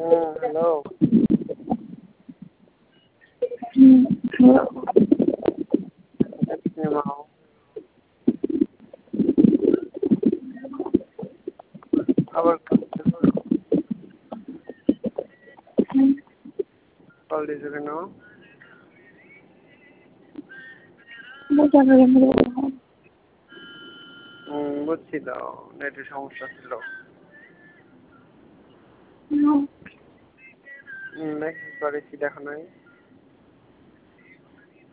Hello. Hello. আবার হুম। Call দিয়েছো কেন? বুঝছি তো, নেটের সমস্যা ছিল। মেসেজ করেছি, দেখো নাই?